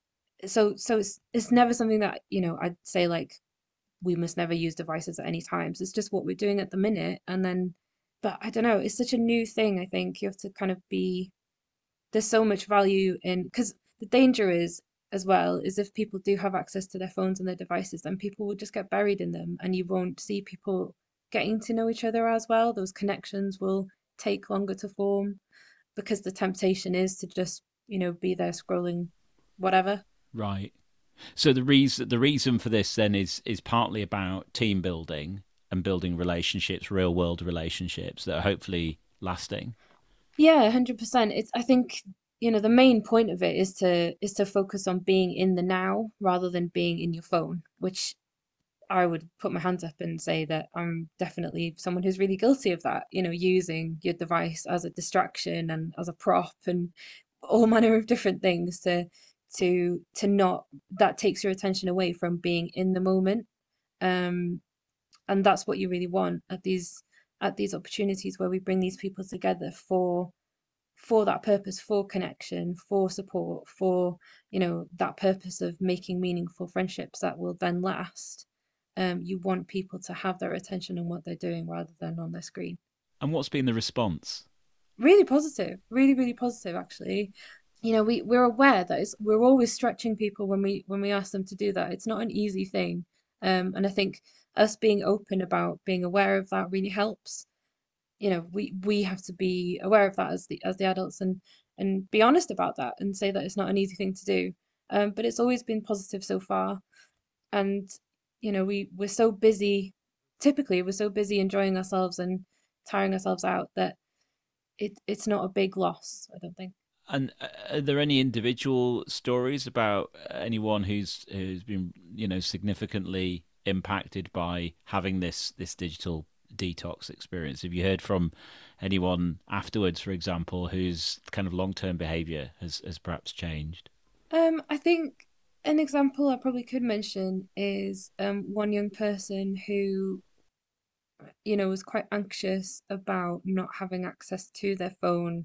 so so it's it's never something that, you know, I'd say like we must never use devices at any times. It's just what we're doing at the minute. And then, but I don't know, it's such a new thing. I think you have to kind of be, there's so much value in, because the danger is as well is if people do have access to their phones and their devices, then people will just get buried in them and you won't see people getting to know each other as well. Those connections will take longer to form because the temptation is to just, you know, be there scrolling whatever. Right. So the reason the reason for this then is is partly about team building and building relationships, real world relationships that are hopefully lasting. Yeah, one hundred percent. It's I think, you know, the main point of it is to is to focus on being in the now rather than being in your phone, which I would put my hands up and say that I'm definitely someone who's really guilty of that, you know, using your device as a distraction and as a prop and all manner of different things to to to not, that takes your attention away from being in the moment. Um, and that's what you really want at these at these opportunities where we bring these people together for for that purpose, for connection, for support, for, you know, that purpose of making meaningful friendships that will then last. Um, you want people to have their attention on what they're doing rather than on their screen. And what's been the response? Really positive, really, really positive, actually. You know, we, we're aware that it's, we're always stretching people when we when we ask them to do that. It's not an easy thing. Um, and I think us being open about being aware of that really helps. You know, we we have to be aware of that as the as the adults and and be honest about that and say that it's not an easy thing to do. Um, but it's always been positive so far. And, you know, we we're so busy, typically we're so busy enjoying ourselves and tiring ourselves out that it it's not a big loss, I don't think. And are there any individual stories about anyone who's who's been, you know, significantly impacted by having this this digital detox experience? Have you heard from anyone afterwards, for example, whose kind of long-term behavior has, has perhaps changed? Um, I think an example I probably could mention is um, one young person who, you know, was quite anxious about not having access to their phone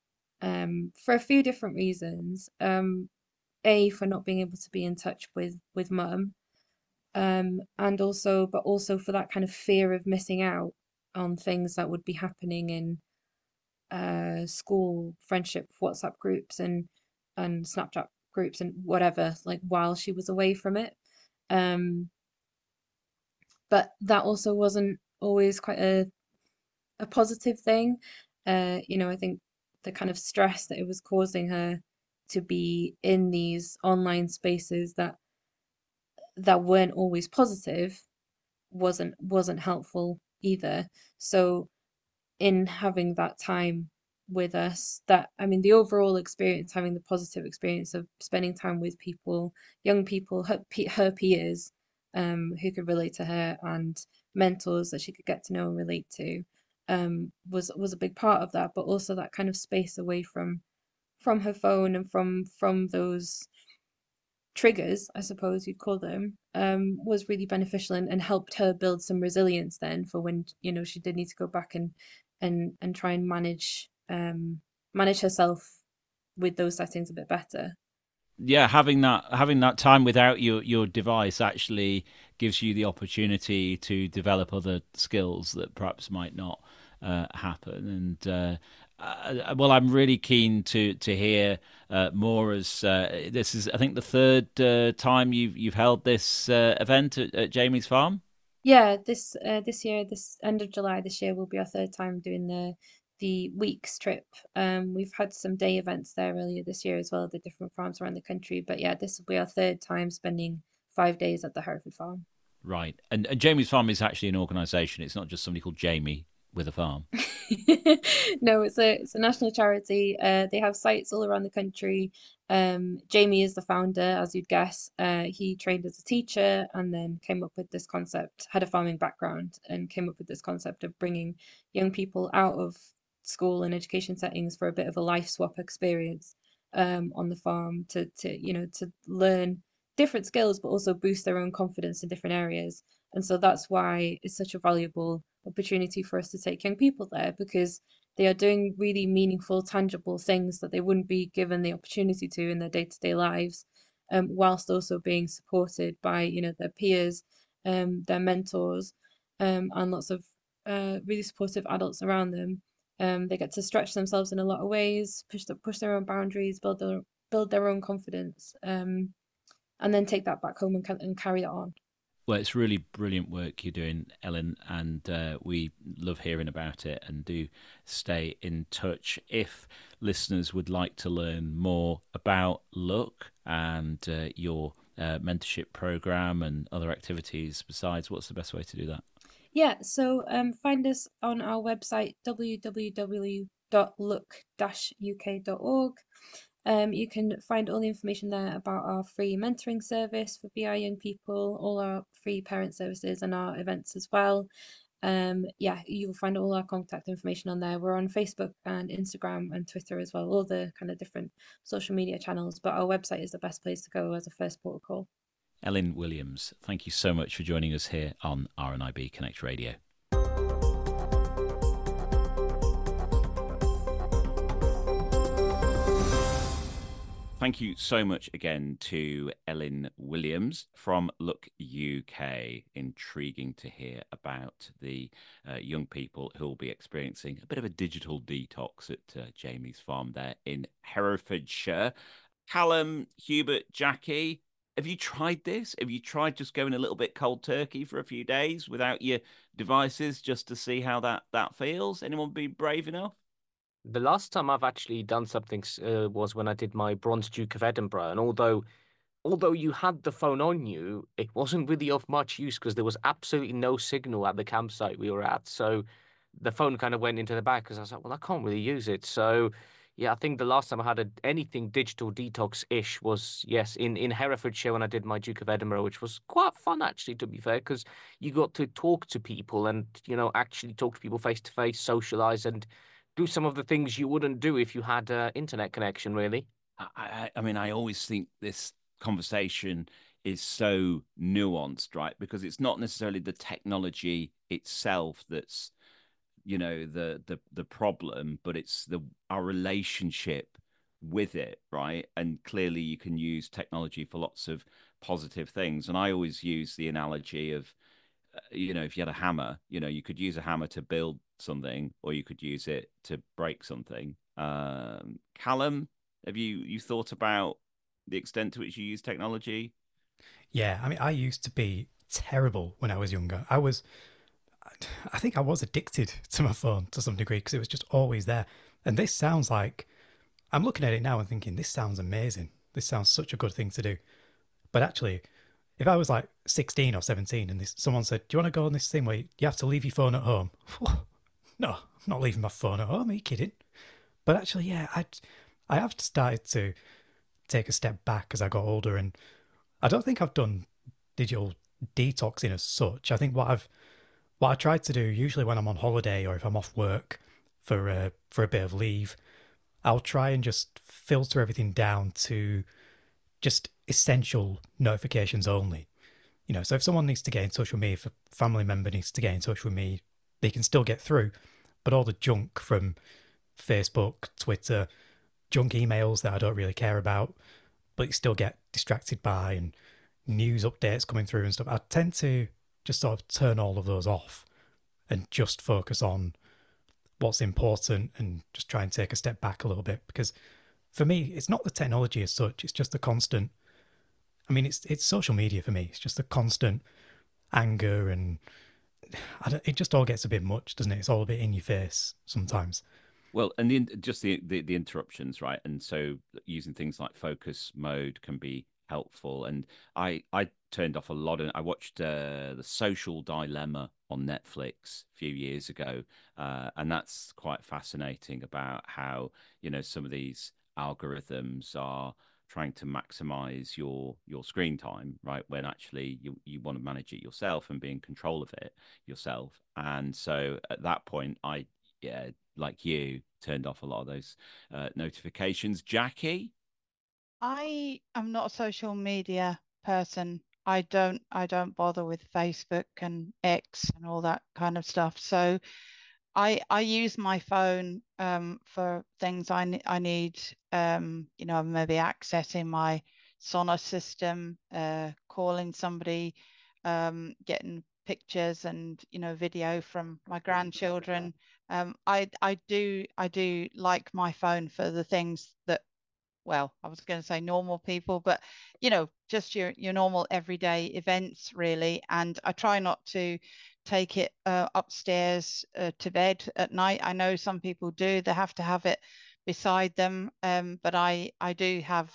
um, for a few different reasons. Um, A, for not being able to be in touch with with mum, um, and also, but also for that kind of fear of missing out on things that would be happening in uh, school friendship WhatsApp groups and and Snapchat groups and whatever, like while she was away from it. Um, but that also wasn't always quite a a positive thing. Uh, you know, I think the kind of stress that it was causing her to be in these online spaces that that weren't always positive wasn't wasn't helpful either. So in having that time with us, that I mean the overall experience, having the positive experience of spending time with people, young people, her, her peers, um, who could relate to her and mentors that she could get to know and relate to, um, was was a big part of that. But also that kind of space away from from her phone and from from those triggers, I suppose you'd call them, um, was really beneficial and, and helped her build some resilience then for when, you know, she did need to go back and and and try and manage um manage herself with those settings a bit better. Yeah, having that having that time without your your device actually gives you the opportunity to develop other skills that perhaps might not uh, happen. And uh, uh, well, I'm really keen to to hear uh, more. As uh, this is, I think, the third uh, time you've you've held this uh, event at, at Jamie's Farm. Yeah, this uh, this year, this end of July this year will be our third time doing the the weeks trip. Um, we've had some day events there earlier this year as well at the different farms around the country. But yeah, this will be our third time spending five days at the Hereford Farm. Right, and, and Jamie's Farm is actually an organisation. It's not just somebody called Jamie with a farm? No, it's a it's a national charity. Uh, they have sites all around the country. Um, Jamie is the founder, as you'd guess. Uh, he trained as a teacher and then came up with this concept, had a farming background, and came up with this concept of bringing young people out of school and education settings for a bit of a life swap experience um, on the farm to to you know to learn different skills, but also boost their own confidence in different areas. And so that's why it's such a valuable opportunity for us to take young people there, because they are doing really meaningful, tangible things that they wouldn't be given the opportunity to in their day-to-day lives, um, whilst also being supported by, you know, their peers, um, their mentors, um, and lots of uh, really supportive adults around them. Um, they get to stretch themselves in a lot of ways, push the, push their own boundaries, build their build their own confidence, um, and then take that back home and, and carry it on. Well, it's really brilliant work you're doing, Ellen, and uh, we love hearing about it, and do stay in touch. If listeners would like to learn more about Look and uh, your uh, mentorship program and other activities besides, what's the best way to do that? Yeah, so um, find us on our website, w w w dot look dash u k dot org. Um, you can find all the information there about our free mentoring service for B I young people, all our free parent services and our events as well. Um, yeah, you'll find all our contact information on there. We're on Facebook and Instagram and Twitter as well, all the kind of different social media channels, but our website is the best place to go as a first port of call. Ellen Williams, thank you so much for joining us here on R N I B Connect Radio. Thank you so much again to Ellen Williams from Look U K. Intriguing to hear about the uh, young people who will be experiencing a bit of a digital detox at uh, Jamie's farm there in Herefordshire. Callum, Hubert, Jackie, have you tried this? Have you tried just going a little bit cold turkey for a few days without your devices just to see how that, that feels? Anyone be brave enough? The last time I've actually done something uh, was when I did my Bronze Duke of Edinburgh, and although although you had the phone on you, it wasn't really of much use because there was absolutely no signal at the campsite we were at. So the phone kind of went into the back because I was like, well, I can't really use it. So yeah, I think the last time I had a, anything digital detox-ish was, yes, in, in Herefordshire when I did my Duke of Edinburgh, which was quite fun, actually, to be fair, because you got to talk to people and, you know, actually talk to people face-to-face, socialize, and do some of the things you wouldn't do if you had an internet connection, really. I, I, I mean, I always think this conversation is so nuanced, right? Because it's not necessarily the technology itself that's, you know, the the the problem, but it's the our relationship with it, right? And clearly you can use technology for lots of positive things. And I always use the analogy of, you know, if you had a hammer, you know, you could use a hammer to build something, or you could use it to break something. Um, Callum, have you you thought about the extent to which you use technology? Yeah, I mean, I used to be terrible when I was younger. I was, I think I was addicted to my phone to some degree because it was just always there. And this sounds like, I'm looking at it now and thinking, this sounds amazing. This sounds such a good thing to do. But actually, if I was like sixteen or seventeen and this, someone said, do you want to go on this thing where you have to leave your phone at home? No, I'm not leaving my phone at home. Are you kidding? But actually, yeah, I, I have started to take a step back as I got older, and I don't think I've done digital detoxing as such. I think what I've what I try to do usually when I'm on holiday or if I'm off work for uh, for a bit of leave, I'll try and just filter everything down to just essential notifications only. You know, so if someone needs to get in touch with me, if a family member needs to get in touch with me, they can still get through. But all the junk from Facebook, Twitter, junk emails that I don't really care about, but you still get distracted by, and news updates coming through and stuff, I tend to just sort of turn all of those off and just focus on what's important and just try and take a step back a little bit. Because for me, it's not the technology as such, it's just the constant, I mean, it's it's social media for me. It's just the constant anger, and I don't, it just all gets a bit much, doesn't it? It's all a bit in your face sometimes. Well, and the, just the, the the interruptions, right? And so using things like focus mode can be helpful. And I I turned off a lot of. I watched uh, The Social Dilemma on Netflix a few years ago, uh, and that's quite fascinating about how, you know, some of these algorithms are trying to maximize your your screen time, right? When actually you, you want to manage it yourself and be in control of it yourself. And so at that point, I, yeah, like you, turned off a lot of those uh, notifications. Jackie? I am not a social media person. I don't I don't bother with Facebook and X and all that kind of stuff. So I I use my phone um, for things I ne- I need. Um, you know, maybe accessing my Sonos system, uh, calling somebody, um, getting pictures and you know video from my grandchildren. Um, I I do I do like my phone for the things that, well, I was going to say normal people, but you know, just your your normal everyday events really. And I try not to take it uh, upstairs uh, to bed at night. I know some people do; they have to have it beside them. Um, but I I do have,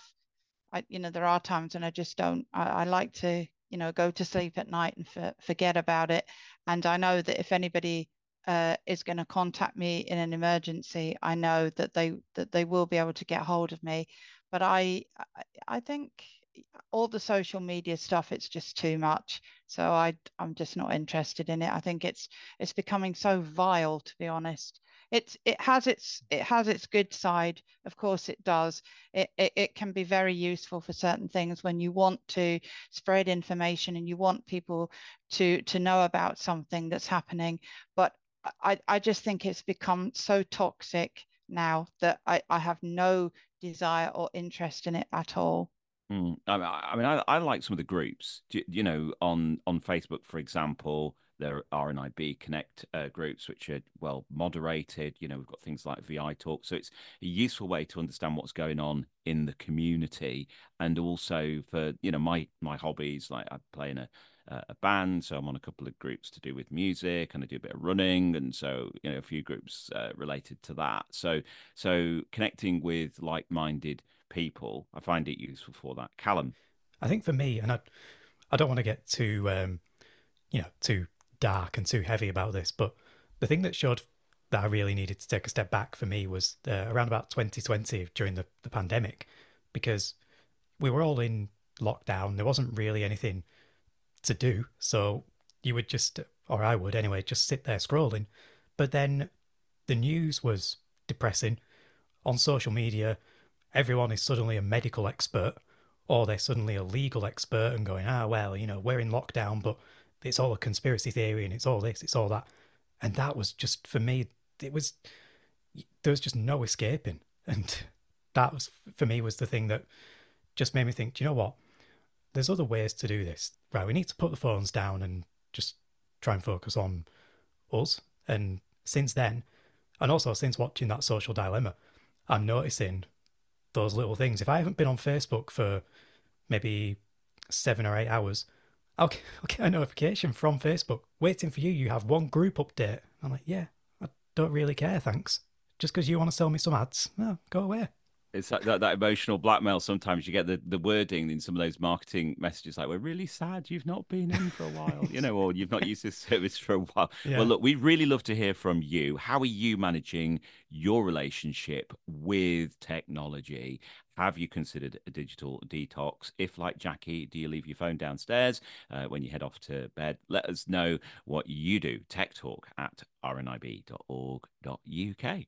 I you know, there are times when I just don't. I, I like to you know go to sleep at night and for, forget about it. And I know that if anybody uh, is going to contact me in an emergency, I know that they that they will be able to get hold of me. But I I think all the social media stuff, it's just too much. So I I'm just not interested in it. I think it's it's becoming so vile, to be honest. It's it has its it has its good side, of course it does. It, it it can be very useful for certain things when you want to spread information and you want people to to know about something that's happening. But I, I just think it's become so toxic now that I, I have no desire or interest in it at all. Mm. I mean, I, I mean, I, I like some of the groups. You, you know, on on Facebook, for example, there are R N I B Connect uh, groups which are well moderated. You know, we've got things like V I Talk, so it's a useful way to understand what's going on in the community, and also for you know my my hobbies. Like I play in a a band, so I'm on a couple of groups to do with music, and I do a bit of running, and so you know a few groups uh, related to that. So so connecting with like-minded people, I find it useful for that. Callum? I think for me, and I, I don't want to get too, um, you know, too dark and too heavy about this, but the thing that showed that I really needed to take a step back for me was uh, around about twenty twenty during the, the pandemic, because we were all in lockdown. There wasn't really anything to do, so you would just, or I would anyway, just sit there scrolling. But then the news was depressing. On social media, everyone is suddenly a medical expert, or they're suddenly a legal expert and going, ah, well, you know, we're in lockdown, but it's all a conspiracy theory and it's all this, it's all that. And that was just, for me, it was, there was just no escaping. And that was, for me, was the thing that just made me think, do you know what? There's other ways to do this. Right, we need to put the phones down and just try and focus on us. And since then, and also since watching that Social Dilemma, I'm noticing those little things. If I haven't been on Facebook for maybe seven or eight hours, I'll, I'll get a notification from Facebook waiting for you. You have one group update. I'm like, yeah, I don't really care, thanks. Just because you want to sell me some ads, no, go away. It's that, that, that emotional blackmail. Sometimes you get the, the wording in some of those marketing messages like, we're really sad you've not been in for a while, you know, or you've not used this service for a while. Yeah. Well, look, we'd really love to hear from you. How are you managing your relationship with technology? Have you considered a digital detox? If, like Jackie, do you leave your phone downstairs uh, when you head off to bed? Let us know what you do. Tech Talk at r n i b dot org dot u k.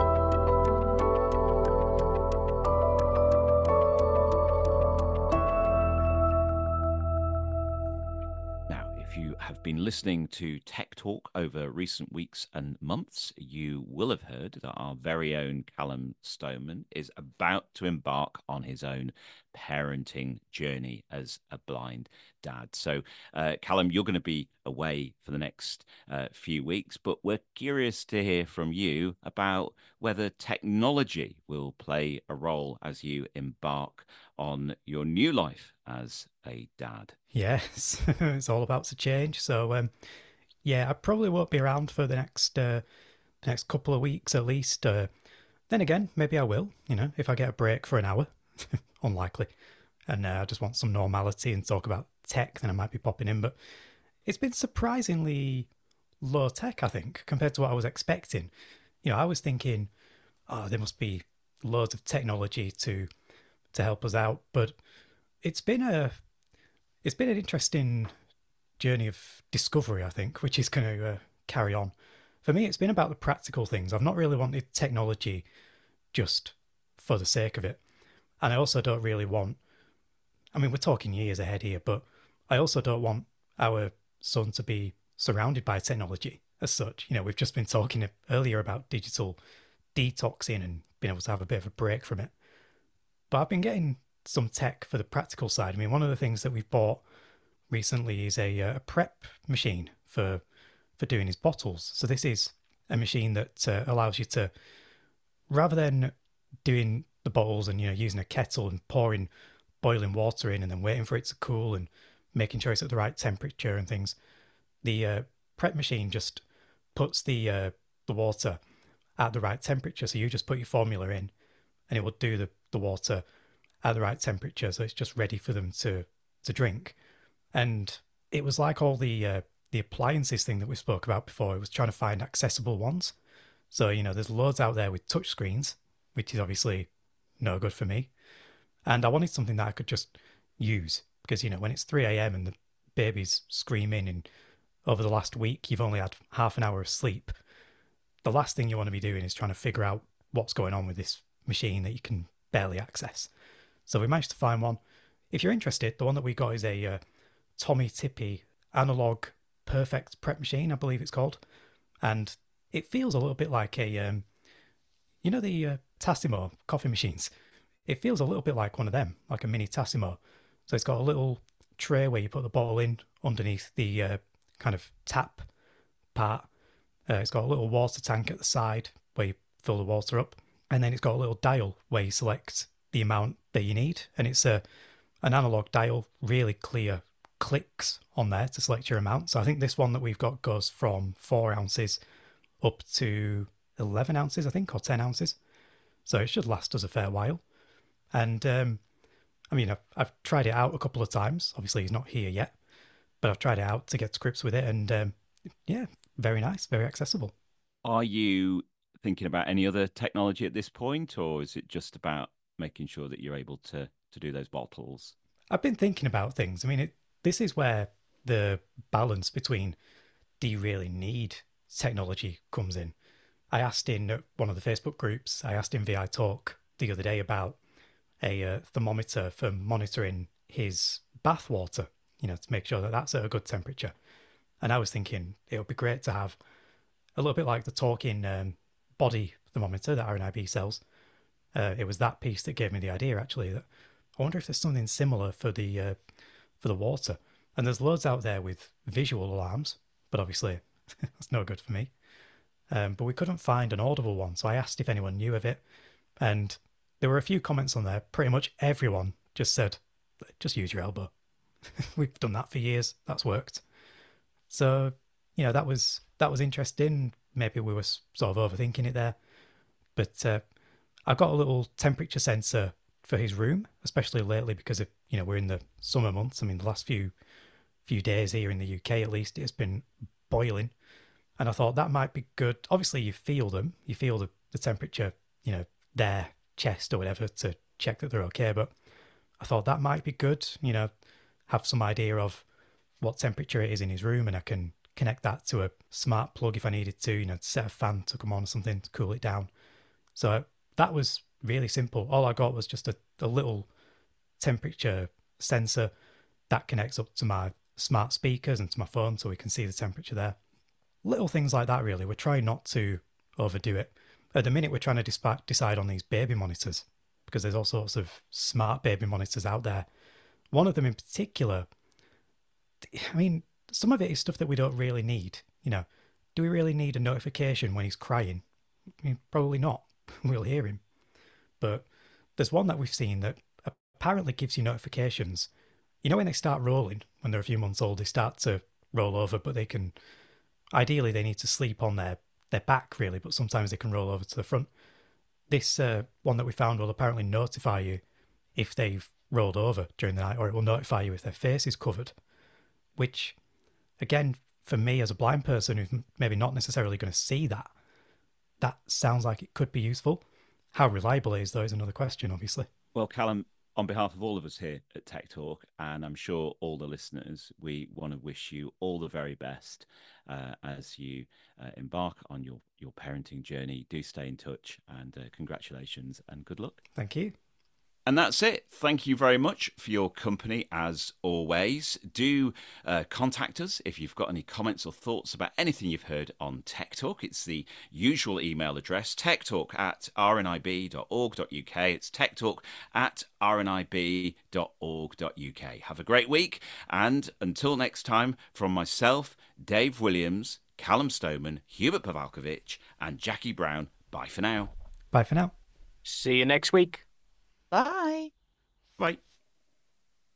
If you have been listening to Tech Talk over recent weeks and months, you will have heard that our very own Callum Stoneman is about to embark on his own parenting journey as a blind dad. So, uh, Callum, you're going to be away for the next uh, few weeks, but we're curious to hear from you about whether technology will play a role as you embark on your new life as a dad. Yes, it's all about to change. So, um, yeah, I probably won't be around for the next uh, the next couple of weeks at least. Uh, then again, maybe I will, you know, if I get a break for an hour. Unlikely. And uh, I just want some normality and talk about tech, then I might be popping in. But it's been surprisingly low tech, I think, compared to what I was expecting. You know, I was thinking, oh, there must be loads of technology to to help us out. But it's been a it's been an interesting journey of discovery, I think, which is going to uh, carry on. For me, it's been about the practical things. I've not really wanted technology just for the sake of it. And I also don't really want, I mean, we're talking years ahead here, but I also don't want our son to be surrounded by technology as such. You know, we've just been talking earlier about digital detoxing and being able to have a bit of a break from it. But I've been getting some tech for the practical side. I mean, one of the things that we've bought recently is a, a prep machine for for doing his bottles. So this is a machine that uh, allows you to, rather than doing the bottles and, you know, using a kettle and pouring boiling water in and then waiting for it to cool and making sure it's at the right temperature and things, the uh, prep machine just puts the uh, the water at the right temperature. So you just put your formula in and it will do the, the water at the right temperature. So it's just ready for them to, to drink. And it was like all the uh, the appliances thing that we spoke about before. It was trying to find accessible ones. So, you know, there's loads out there with touch screens, which is obviously no good for me. And I wanted something that I could just use because, you know, when it's three a.m. and the baby's screaming and over the last week you've only had half an hour of sleep, the last thing you want to be doing is trying to figure out what's going on with this machine that you can barely access. So we managed to find one. If you're interested, the one that we got is a uh, Tommee Tippee analog perfect prep machine, I believe it's called. And it feels a little bit like a, um, you know, the uh, Tassimo coffee machines. It feels a little bit like one of them, like a mini Tassimo. So it's got a little tray where you put the bottle in underneath the uh, kind of tap part. Uh, it's got a little water tank at the side where you fill the water up. And then it's got a little dial where you select the amount that you need. And it's a, an analog dial, really clear clicks on there to select your amount. So I think this one that we've got goes from four ounces up to eleven ounces, I think, or ten ounces. So it should last us a fair while. And um, I mean, I've, I've tried it out a couple of times. Obviously, he's not here yet, but I've tried it out to get to grips with it. And um, yeah, very nice, very accessible. Are you thinking about any other technology at this point, or is it just about making sure that you're able to, to do those bottles? I've been thinking about things. I mean, it, this is where the balance between do you really need technology comes in. I asked in one of the Facebook groups, I asked in V I Talk the other day about a uh, thermometer for monitoring his bath water, you know, to make sure that that's at a good temperature. And I was thinking it would be great to have a little bit like the talking um, body thermometer that R N I B sells. Uh, it was that piece that gave me the idea, actually, that I wonder if there's something similar for the uh, for the water. And there's loads out there with visual alarms, but obviously that's no good for me. Um, but we couldn't find an audible one, so I asked if anyone knew of it. And there were a few comments on there. Pretty much everyone just said, just use your elbow. We've done that for years. That's worked. So, you know, that was that was interesting. Maybe we were sort of overthinking it there. But uh, I've got a little temperature sensor for his room, especially lately because of, you know, we're in the summer months. I mean, the last few few days here in the U K, at least, it's been boiling. And I thought that might be good. Obviously, you feel them. You feel the, the temperature, you know, their chest or whatever to check that they're okay. But I thought that might be good, you know, have some idea of what temperature it is in his room, and I can connect that to a smart plug if I needed to, you know, set a fan to come on or something to cool it down. So that was really simple. All I got was just a, a little temperature sensor that connects up to my smart speakers and to my phone so we can see the temperature there. Little things like that, really. We're trying not to overdo it. At the minute, we're trying to disp- decide on these baby monitors because there's all sorts of smart baby monitors out there. One of them in particular, I mean, some of it is stuff that we don't really need. You know, do we really need a notification when he's crying? I mean, probably not. We'll hear him. But there's one that we've seen that apparently gives you notifications. You know, when they start rolling, when they're a few months old, they start to roll over, but they can, ideally they need to sleep on their, their back really, but sometimes they can roll over to the front. This uh, one that we found will apparently notify you if they've rolled over during the night, or it will notify you if their face is covered, which, again, for me as a blind person who's maybe not necessarily going to see that, that sounds like it could be useful. How reliable it is, though, is another question, obviously. Well, Callum, on behalf of all of us here at Tech Talk, and I'm sure all the listeners, we want to wish you all the very best uh, as you uh, embark on your, your parenting journey. Do stay in touch, and uh, congratulations and good luck. Thank you. And that's it. Thank you very much for your company, as always. Do uh, contact us if you've got any comments or thoughts about anything you've heard on Tech Talk. It's the usual email address, techtalk at r n i b dot org dot u k. It's techtalk at r n i b dot org dot u k. Have a great week. And until next time, from myself, Dave Williams, Callum Stoneman, Hubert Pavalkovich, and Jackie Brown, bye for now. Bye for now. See you next week. Bye. Bye.